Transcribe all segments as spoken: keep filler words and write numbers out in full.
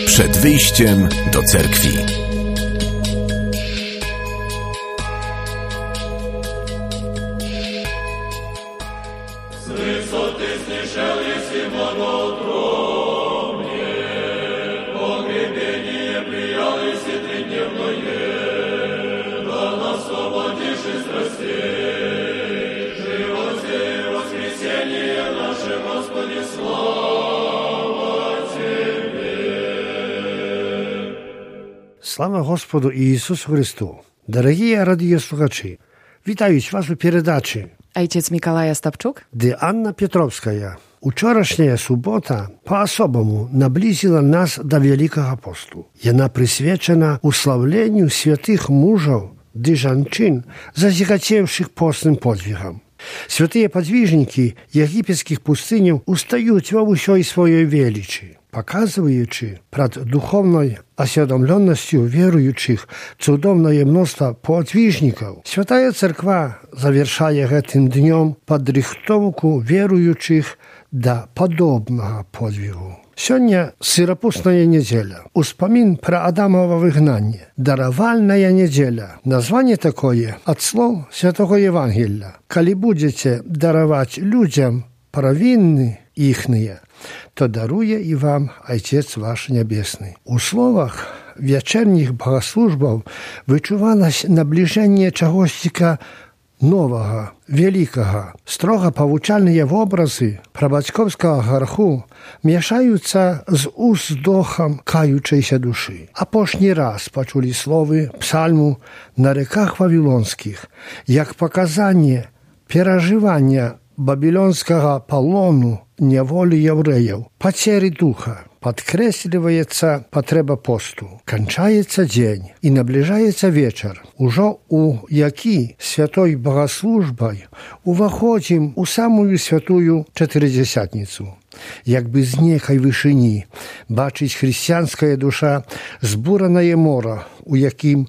Przed wyjściem do cerkwi. Слава Господу Ісусу Христу! Дорогі радіослухачі, вітають вас у передачі Ojciec Mikołaj Ostapczuk, де Анна Петровська. Учорашняя субота по-особому наблизила нас до Великого посту. Яна присвячена уславленню святих мужів ды жанчын, зазігацевших постным подвигам. Святые подвижники египетских пустыняў устаюць ва ўсёй сваёй велічы, показываючи пред духовной осведомленностью верующих цудовное множество подвижников. Святая Церква завершая этим днем подрихтовку верующих до подобного подвигу. Сегодня сыропустная неделя, успомин про Адамово выгнание, даровальная неделя. Название такое от слов Святого Евангелия. Коли будете даровать людям провинны ихные, то дарує і вам Отець ваш Небесний. У словах вечерніх богослужбов вичувалось наближення чогось нового, великого. Строго повчальні образи прабатьковського греху мішаються з уздохом каючейся душі. Апошній раз почули слови псальму на реках Вавилонських, як показання переживання Бабилонского полону неволи евреев, потери духа, подкресливается потреба посту. Кончается день и наближается вечер. Уже у які святой богослужбой уваходим у самую святую Четверодесятницу. Якби з некой вишині бачить християнська душа збуране море, у яким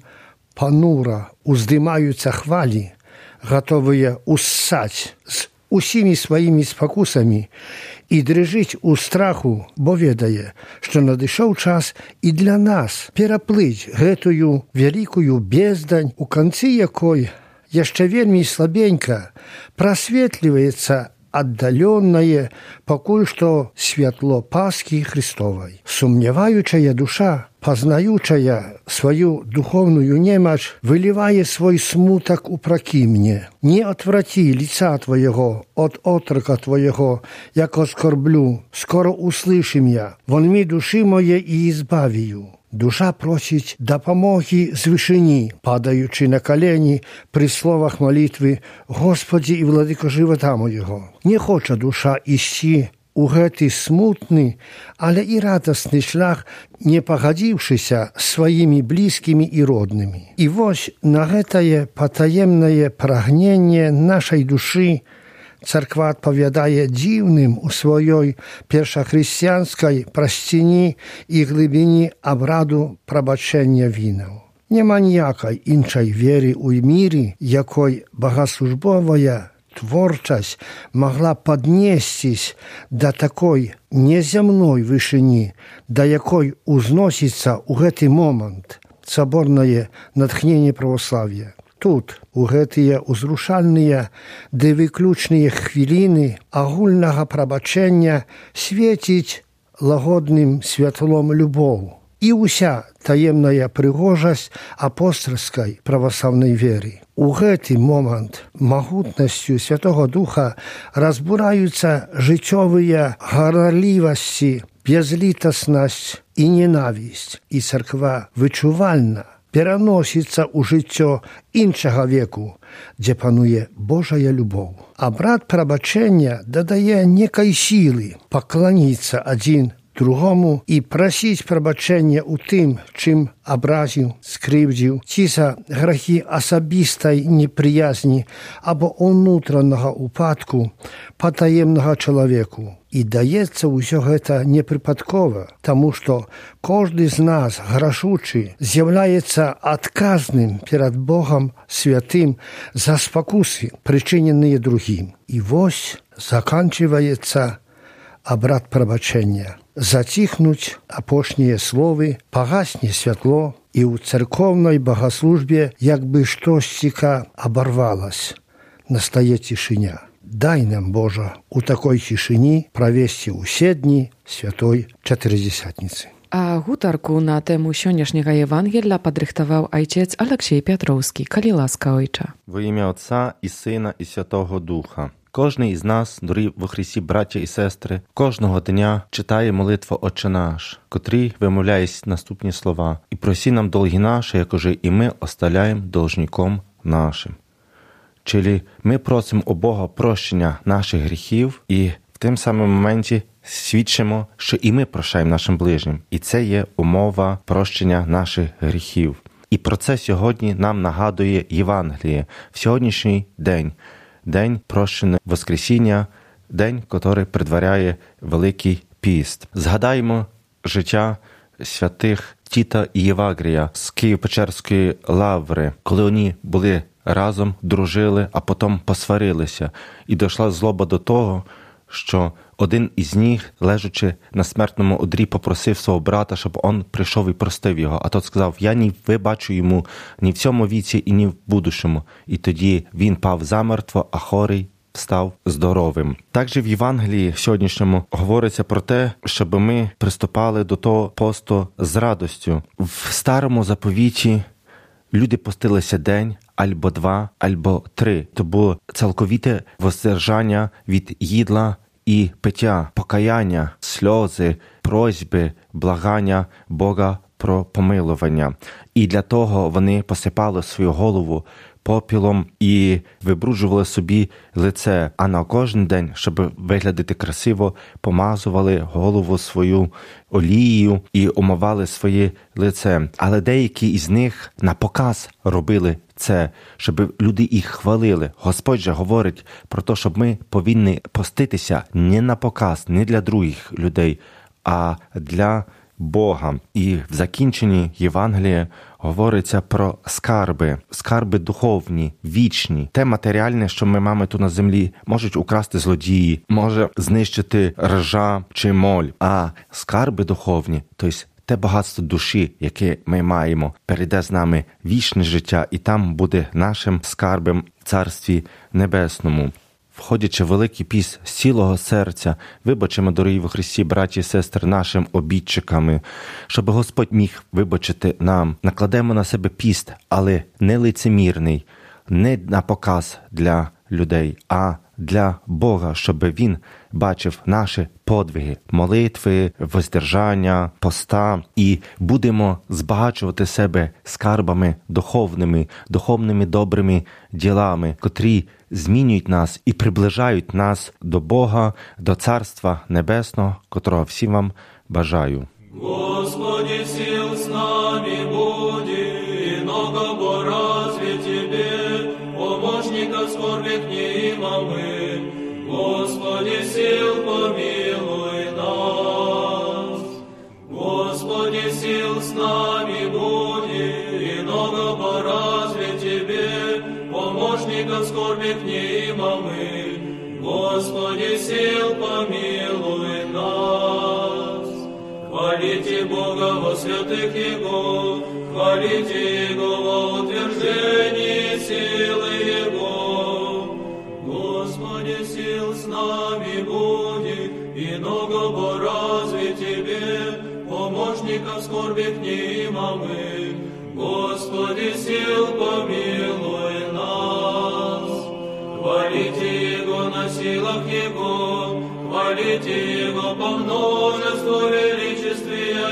понуро уздимаються хвалі, готовые уссать з усіми своїми спокусами і дрижить у страху, бо ведає, що надійшов час і для нас переплить гэтую великую бездань, у конці якої jeszcze вельми слабенько просветливается отдаленное, покуль что светло Пасхи Христовой. Сумневаючая душа, познаючая свою духовную немощь, выливая свой смуток упроки мне. Не отврати лица Твоего от отрока Твоего, яко скорблю, скоро услышим я, вонми души моей и избавию. Душа просить допомоги з вишині, падаючи на колені при словах молитви «Господи і владико живота моєго». Не хоче душа іщи у гэты смутны, але і радасны шлях, не пагадзіўшыся сваімі блізкімі і роднымі. І вось на гэтае патаемнае прагненне нашай душы Церква адпавядае дзіўным у сваёй першахрысціянскай прасціні і глыбіні абраду прабачэння вінаў. Няма ніякай іншай веры ў міры, якой богослужбовая творчасць могла паднесцісь да такой неземной вышыні, да якой узносіцца ў гэты момант саборнае натхненне праваслав'я. Тут, у гэтыя ўзрушальныя ды выключныя хвіліны агульнага прабачэння свеціць лагодным святлом любоў і ўся таемная прыгожасць апостальскай праваслаўнай веры. У гэты момант магутнасцю Святого Духа разбураюцца жыццёвыя гарарлівасці, безлітаснасць і ненавісць, і царква вычувальна пераносіцца ў жыццё іншага веку, дзе пануе Божая любоў. Абрад прабачэння дадае некай сілы пакланіцца адзін другому і прасіць прабачэння ў тым, чым абразіў, скрыўдзіў, ці за грахі асабістай непрыязні або ўнутранага упадку патаемнага чалавеку. І даецца ўсё гэта непрыпадкова, таму што кожны з нас, грашучы, з'яўляецца адказным перад Богам святым за спакусы, прычыненыя другім. І вось заканчивается абрад прабачэння. Зацихнуць апошнія словы, пагасне святло, і ў церковнай багаслужбе як бы штосьціка абарвалась. Настае цішыня. Дай нам, Божа, у такой цішыні правесці ўсе дні святой Чатыридзесятніцы. А гутарку на тему сённяшняга Євангелля падрыхтаваў айцец Алексей Пятроўскі. Калі ласка, ойча. Во ім'я Отця і Сина і Святого Духа. Кожний із нас, дорогі во Христі браття і сестри, кожного дня читає молитву «Отче наш», котрій вимовляє наступні слова: «І просі нам долги наші, якоже і ми осталяємо должником нашим». Чилі ми просимо у Бога прощення наших гріхів і в тим самому моменті свідчимо, що і ми прощаємо нашим ближнім. І це є умова прощення наших гріхів. І про це сьогодні нам нагадує Євангеліє в сьогоднішній день. День прощення Воскресіння, день, який предваряє Великий піст. Згадаємо життя святих Тіта і Євагрія з Києво-Печерської лаври, коли вони були разом, дружили, а потім посварилися. І дійшла злоба до того, що один із них, лежачи на смертному одрі, попросив свого брата, щоб він прийшов і простив його. А тот сказав: «Я не вибачу йому ні в цьому віці і ні в будущому». І тоді він пав замертво, а хворий став здоровим. Також в Євангелії сьогоднішньому говориться про те, щоб ми приступали до того посту з радостю. В Старому заповіті люди постилися день, або два, або три. То було цілковіте воздержання від їдла і пиття, покаяння, сльози, просьби, благання Бога про помилування. І для того вони посипали свою голову попілом і вибруджували собі лице, а на кожен день, щоб виглядати красиво, помазували голову свою олією і омивали своє лице. Але деякі із них на показ робили це, щоб люди їх хвалили. Господь же говорить про те, щоб ми повинні поститися не на показ, не для других людей, а для Бога. І в закінченні Євангелія говориться про скарби, скарби духовні, вічні. Те матеріальне, що ми маємо тут на землі, можуть украсти злодії, може знищити ржа чи моль. А скарби духовні, тобто те багатство душі, яке ми маємо, перейде з нами вічне життя, і там буде нашим скарбом в Царстві Небесному. Входячи в Великий піст з цілого серця, вибачимо, дорогі во Христі, браті і сестри, нашим обідчиками, щоб Господь міг вибачити нам. Накладемо на себе піст, але не лицемірний, не на показ для людей, а для Бога, щоб Він бачив наші подвиги, молитви, воздержання, поста, і будемо збагачувати себе скарбами духовними, духовними добрими ділами, котрі змінюють нас і приближають нас до Бога, до Царства Небесного, котрого всім вам бажаю. Господи, сил с нами буди, и много разве Тебе, помощника в скорби книма мы. Господи, сил помилуй нас. Господи, сил с нами буди, и много разве Тебе, помощника в скорби книма мы. Господи, сил помилуй нас. Хвалите Бога во святых Его, хвалите Его во утверждении силы Его. Господи, сил с нами буди, и много разве Тебе, помощника в скорби книма мы. Господи, сил помилуй нас. Хвалите Его на силах Его, хвалите Его по множеству величествия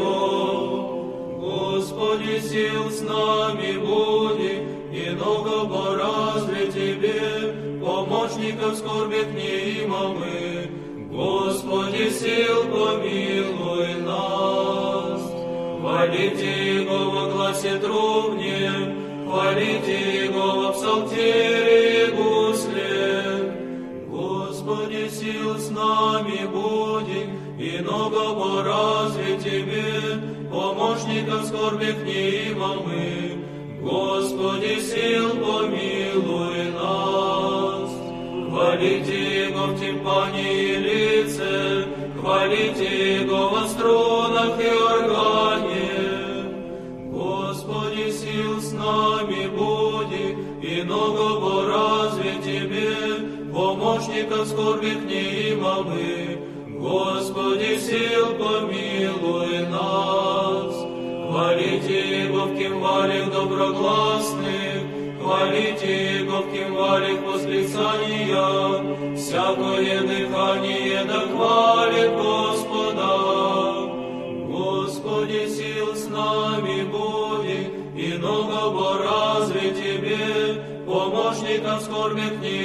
Его. Господи, сил с нами буди, и много разве Тебе, помощника в скорби книма мы. Господи, сил помилуй нас. Хвалите Его во гласе трубне, хвалите Его во псалтире и гусле. Господи, сил с нами буди, и много разве Тебе, помощника в скорби книма мы. Господи, сил помилуй нас. Хвалите Его в тимпане и лице, хвалите Его во струнах и органе. Господи, сил с нами буди, и много разве Тебе, помощника в скорби внимамы. Господи, сил помилуй нас. Хвалите Его в кимвалях доброгласных, хвалите Его в кимвалях восклицания. Всякое дыхание да хвалит Господа. Господи, сил с нами буди, и много разве Тебе, помощника в скорби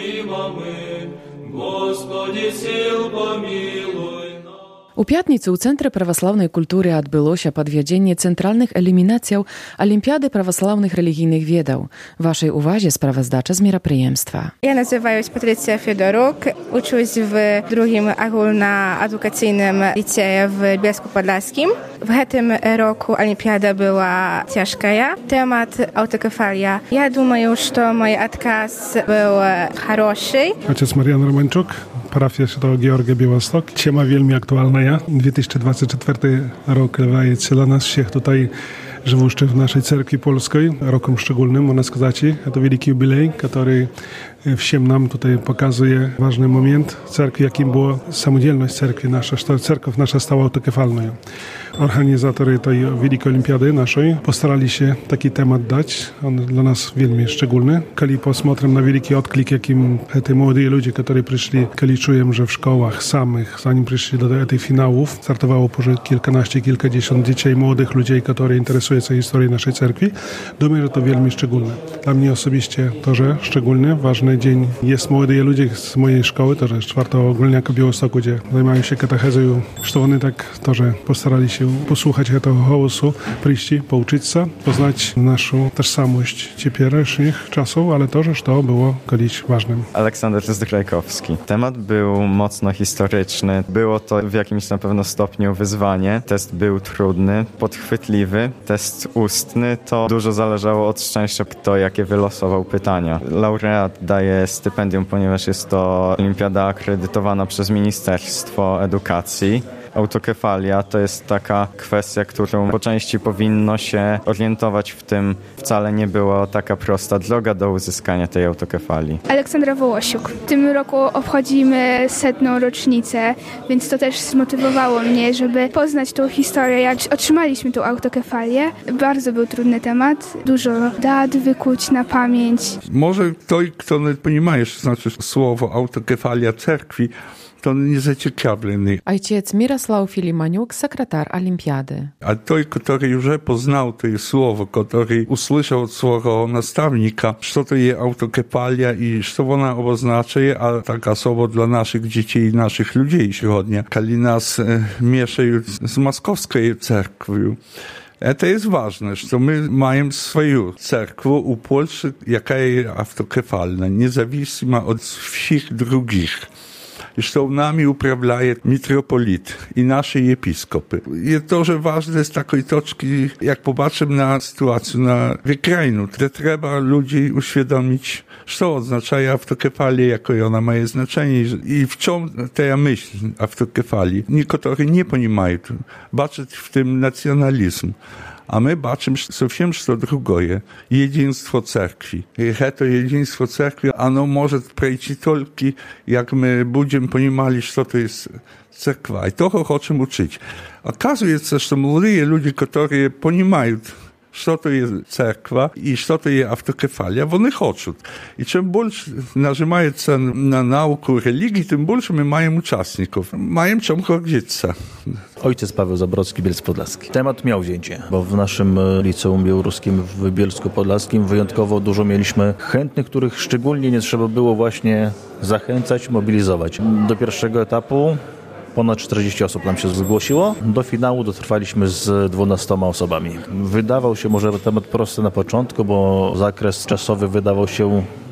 внимамы. Господи, сил помилуй. У пятніцу ў цэнтры праваслаўнай культуры адбылося падвядзенне цэнтральных элімінацыяў Алімпіяды праваслаўных рэлігійных ведаў. Вашай увазе справаздача з мерапрыемства. Ja nazywam się Patrycja Fiodoruk. Uczę się w drugim ogólnoedukacyjnym liceum w Bielsku-Podlaskim. W tym roku Olimpiada była ciężka. Temat autokefalia. Ja думаю, że mój odkaz był хороший. Ojciec Marian Romanczuk, parafia Świętego Georgia Białystok. Тема veľmi aktualna. dwa tysiące dwudziesty czwarty rok jest dla nas wszystkich tutaj живущих w naszej cerkwi polskiej. Rokiem szczególnym, można сказать. To wielki jubilej, który всем нам tutaj pokazuje ważny moment cerkwi, jakim była samodzielność cerkwi nasza, że cerkiew nasza stała autokefalną. Organizatorzy tej wielkiej olimpiady naszej postarali się taki temat dać. On dla nas bardzo szczególny. Kiedy posмотрим na wielki odklik, jakim te młodzi ludzie, którzy przyszli, kiedy czuję, że w szkołach samych, zanim przyszli do tych finałów, startowało po kilkanaście, kilkadziesiąt dzieci, młodych ludzi, którzy interesują się historią naszej cerkwi. Думаю, że to bardzo szczególne. Dla mnie osobiście to, że szczególny, ważny dzień. Jest młodzi ludzie z mojej szkoły, to że z czwartego ogólniaka Białostoku, gdzie zajmują się katechezją, że oni tak to, że postarali się posłuchać tego głosu, przyjść, pouczyć się, poznać naszą tożsamość ciepieresznych czasów, ale to, że to było kiedyś ważnym. Aleksander Zdrajkowski. Temat był mocno historyczny. Było to w jakimś na pewno stopniu wyzwanie. Test był trudny, podchwytliwy. Test ustny to dużo zależało od szczęścia, kto jakie wylosował pytania. Laureat daje stypendium, ponieważ jest to olimpiada akredytowana przez Ministerstwo Edukacji. Autokefalia to jest taka kwestia, którą po części powinno się orientować w tym. Wcale nie była taka prosta droga do uzyskania tej autokefalii. Aleksandra Wołosiuk. W tym roku obchodzimy setną rocznicę, więc to też zmotywowało mnie, żeby poznać tą historię, jak otrzymaliśmy tą autokefalię. Bardzo był trudny temat. Dużo dat wykuć na pamięć. Może ktoś, kto nie rozumie, co znaczy słowo autokefalia cerkwi, to nie zaciekawiony. Ojciec Mirosław Filimoniuk, sekretarz Olimpiady. A той, który już poznał to słowo, który usłyszał od swojego nastawnika, co to jest autokefalia i co ona oznacza, a taka słowo dla naszych dzieci i naszych ludzi сегодня, kiedy nas e, mieszają z moskowską cerkwią. To jest ważne, że my mamy swoją cerkwę u Polski, jaka jest autokefalna, niezależna od wszystkich drugich. I że nami uprawiają mitropolit i nasi episkopy. I to, że ważne z takiej toczki, jak popatrzymy na sytuację na wykraju, to trzeba ludzi uświadomić, co oznacza autokefalia, jakie ona ma znaczenie i w czym ta myśl autokefalii. Niektórzy nie rozumieją, baczą w tym nacjonalizm. A my baczymy совсем что другое. Единство cerkwi. I to jedynstwo cerkwi, ono może przejść tylko, jak my będziemy poнимали, co to jest cerkwa. I tego chcemy uczyć. Okazuje się, że młodzi ludzie, którzy poнимаją, co to jest cerkwa i co to jest autokefalia, oni chcą. I czym больше nażymają się na naukę religii, tym больше my mamy uczestników. Mają czym gordzić się. Ojciec Paweł Zabrocki, Bielsk Podlaski. Temat miał wzięcie, bo w naszym liceum białoruskim w Bielsku Podlaskim wyjątkowo dużo mieliśmy chętnych, których szczególnie nie trzeba było właśnie zachęcać, mobilizować. Do pierwszego etapu ponad czterdzieści osób nam się zgłosiło. Do finału dotrwaliśmy z dwunastoma osobami. Wydawał się może temat prosty na początku, bo zakres czasowy wydawał się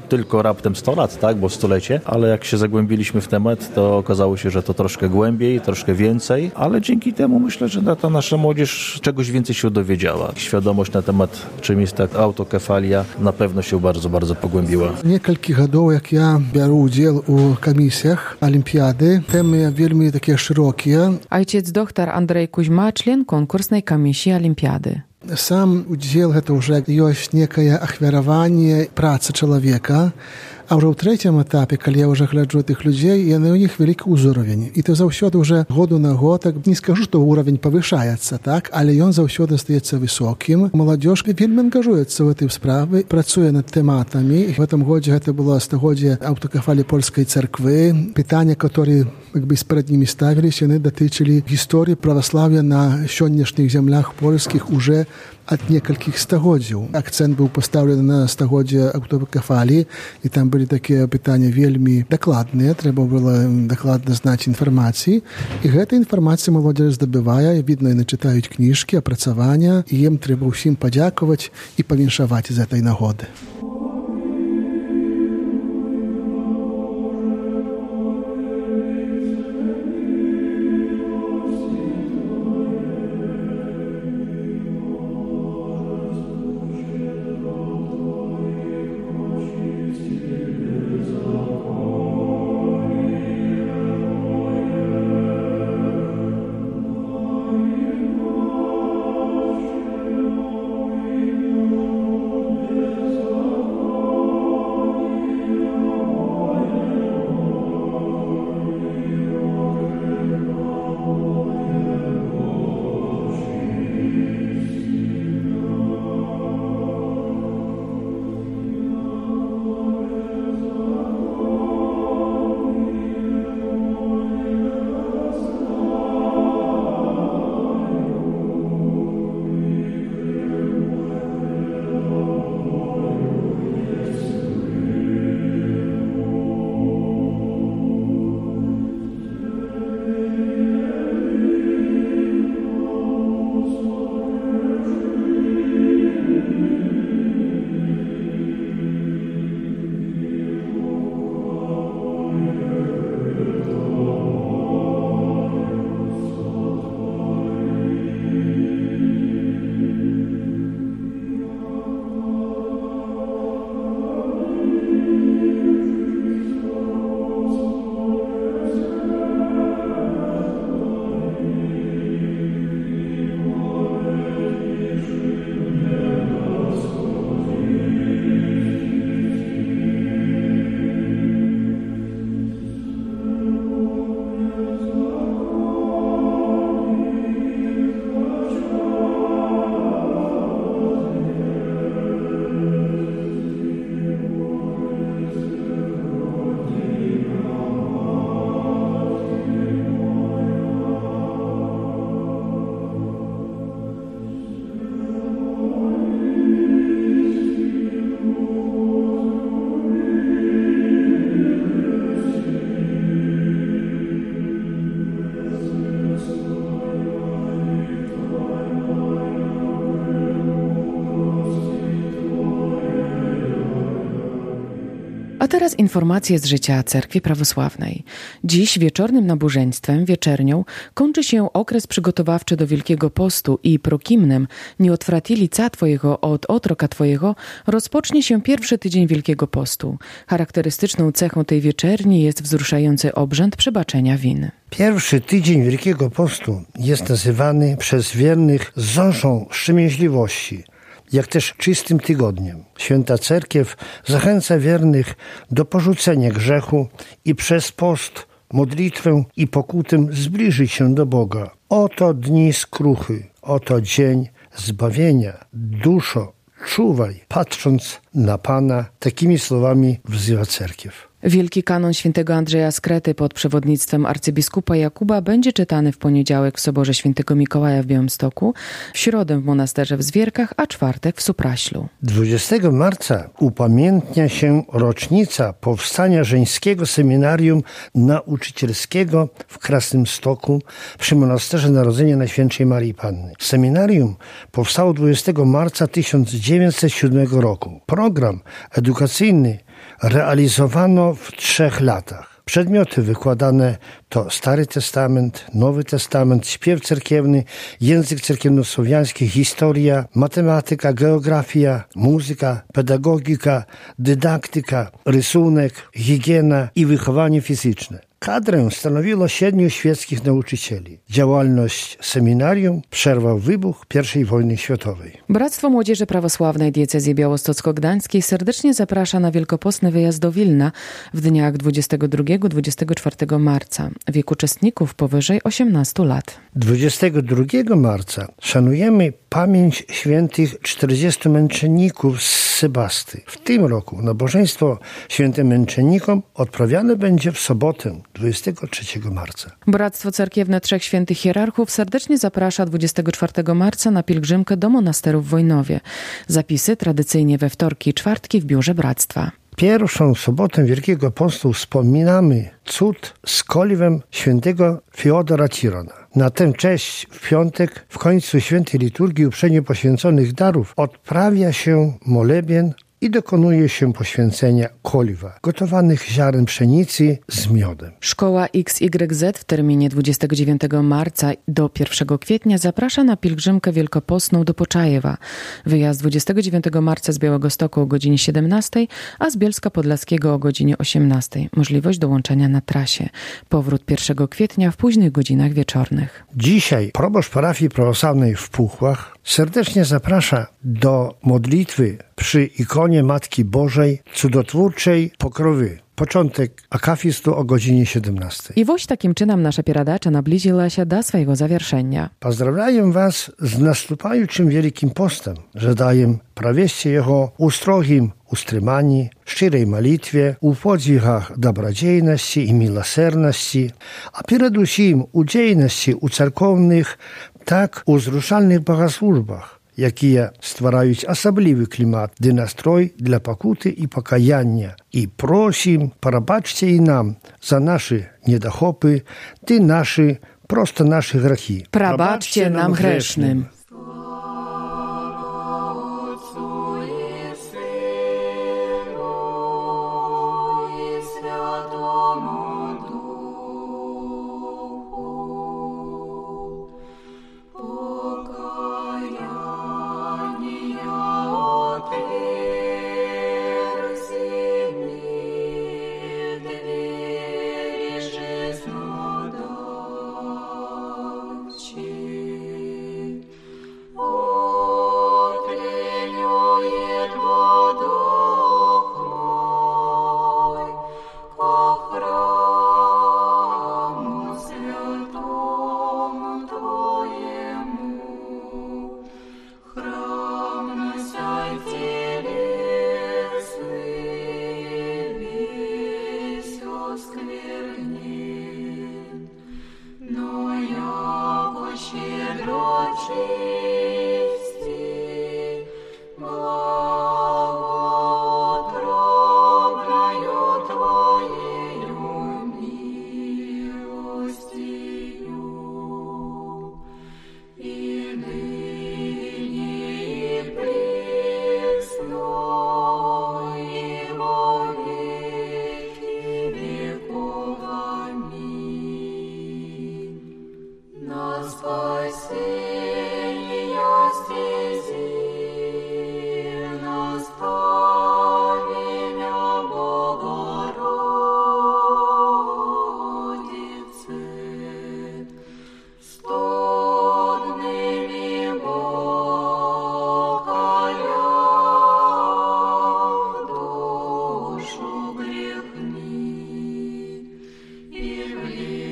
tylko raptem sto lat, tak, bo stulecie, ale jak się zagłębiliśmy w temat, to okazało się, że to troszkę głębiej, troszkę więcej, ale dzięki temu myślę, że ta nasza młodzież czegoś więcej się dowiedziała. Świadomość na temat, czym jest ta autokefalia, na pewno się bardzo, bardzo pogłębiła. Niekілька годов, як я беру уділ у комісіях Олімпіади, теми вельми такі широкі. Ojciec doktor Andrzej Kuźma, człon konkursnej komisji Olimpiady. Сам удзел гэта ўжо ёсць некае ахвяраванне працы чалавека, а ўжо ў трэцім этапе, калі я ўжо гляджу тых людзей, яны ў них вялікі ўзровень. І то заўсёды ўжо году на год, так не скажу, што ўровень павышаецца, так, але ён заўсёды астаецца высокім. Маладзёж вельмі ангажуецца ў этой справе, працуе над тэматамі. В этом годзе гэта было стагоддзе аўтакефаліі польскай царквы. Пытанні, которые як бы перед ними ставились, яны датычылі гісторыі праваслаўя на сённяшніх землях польскіх уже ад некалькіх стагоддзяў. Акцэнт быў пастаўлены на стагоддзе аўтакефаліі, і там былі такія пытанні вельмі дакладныя, трэба было дакладна знаць інфармацыі. І гэта інфармацыя маладзеж здабывае, відно, яны чытаюць кніжкі, апрацавання, і ім трэба ўсім падзякаваць і павіншаваць з гэтай нагоды. A teraz informacje z życia Cerkwi Prawosławnej. Dziś wieczornym nabożeństwem, wieczernią, kończy się okres przygotowawczy do Wielkiego Postu i prokimnem, nie otwrati lica Twojego od otroka Twojego, rozpocznie się pierwszy tydzień Wielkiego Postu. Charakterystyczną cechą tej wieczerni jest wzruszający obrzęd przebaczenia win. Pierwszy tydzień Wielkiego Postu jest nazywany przez wiernych zorzą wstrzemięźliwości, jak też czystym tygodniem. Święta Cerkiew zachęca wiernych do porzucenia grzechu i przez post, modlitwę i pokutę zbliżyć się do Boga. Oto dni skruchy, oto dzień zbawienia. Duszo, czuwaj, patrząc na Pana. Takimi słowami wzywa Cerkiew. Wielki kanon świętego Andrzeja z Krety pod przewodnictwem arcybiskupa Jakuba będzie czytany w poniedziałek w Soborze Świętego Mikołaja w Białymstoku, w środę w monasterze w Zwierkach, a czwartek w Supraślu. dwudziestego marca upamiętnia się rocznica powstania żeńskiego seminarium nauczycielskiego w Krasnymstoku przy monasterze Narodzenia Najświętszej Marii Panny. Seminarium powstało dwudziestego marca tysiąc dziewięćset siódmego roku. Program edukacyjny realizowano w trzech latach. Przedmioty wykładane to Stary Testament, Nowy Testament, śpiew cerkiewny, język cerkiewnosłowiański, historia, matematyka, geografia, muzyka, pedagogika, dydaktyka, rysunek, higiena i wychowanie fizyczne. Kadrę stanowiło siedmiu świeckich nauczycieli. Działalność seminarium przerwał wybuch pierwszej wojny światowej. Bractwo Młodzieży Prawosławnej Diecezji Białostocko-Gdańskiej serdecznie zaprasza na wielkopostny wyjazd do Wilna w dniach dwudziestego drugiego do dwudziestego czwartego marca. Wiek uczestników powyżej osiemnastu lat. dwudziestego drugiego marca szanujemy pamięć świętych czterdziestu męczenników z Sebasty. W tym roku nabożeństwo świętym męczennikom odprawiane będzie w sobotę dwudziestego trzeciego marca. Bractwo Cerkiewne Trzech Świętych Hierarchów serdecznie zaprasza dwudziestego czwartego marca na pielgrzymkę do monasteru w Wojnowie. Zapisy tradycyjnie we wtorki i czwartki w biurze Bractwa. Pierwszą sobotę Wielkiego Postu wspominamy cud z koliwem świętego Fiodora Tirona. Na tę cześć w piątek w końcu świętej liturgii uprzednio poświęconych darów odprawia się molebien i dokonuje się poświęcenia koliwa, gotowanych ziaren pszenicy z miodem. Szkoła X Y Z w terminie dwudziestego dziewiątego marca do pierwszego kwietnia zaprasza na pielgrzymkę wielkopostną do Poczajewa. Wyjazd dwudziestego dziewiątego marca z Białegostoku o godzinie siedemnastej, a z Bielska Podlaskiego o godzinie osiemnastej. Możliwość dołączenia na trasie. Powrót pierwszego kwietnia w późnych godzinach wieczornych. Dzisiaj proboszcz parafii prawosławnej w Puchłach serdecznie zaprasza do modlitwy przy ikonie Matki Bożej Cudotwórczej Pokrowy. Początek akafistu o godzinie siedemnastej. I woś takim czynem nasza pieradacza nabliżyła się do swojego zawieszenia. Pozdrawiam was z następującym Wielkim Postem, że daję prawieście jego ustrogim ustrymani, szczerej malitwie, u podziwach dobrodziejności i miłosierności, a przede wszystkim udziejności u cerkownych, tak u wzruszalnych bogosłużbach, jakie stwarają osobliwy klimat, dy nastroj dla pokuty i pokajania. I prosim, probaczcie i nam za nasze niedochopy, ty nasze, prosto nasze grzechy. Probaczcie nam grzesznym.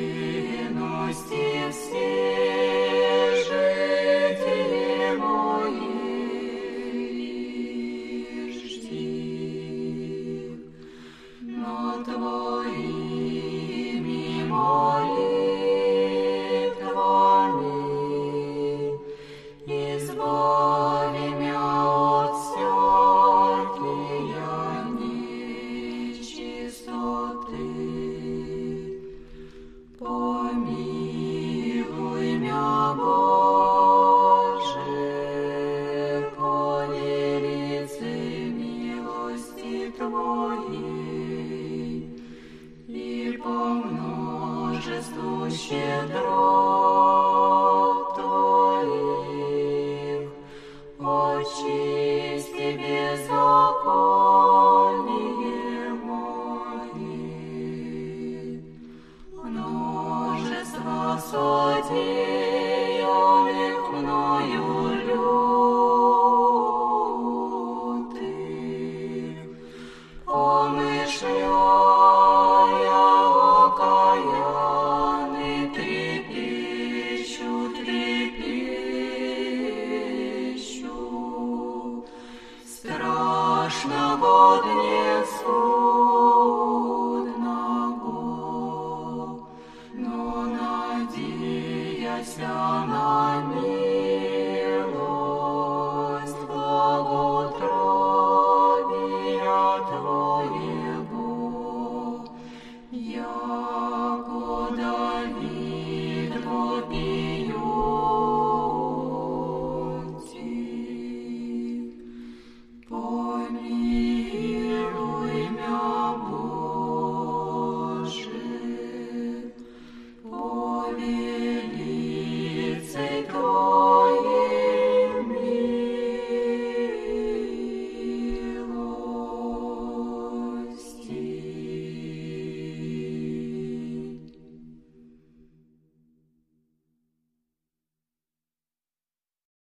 Все жители мои. на них.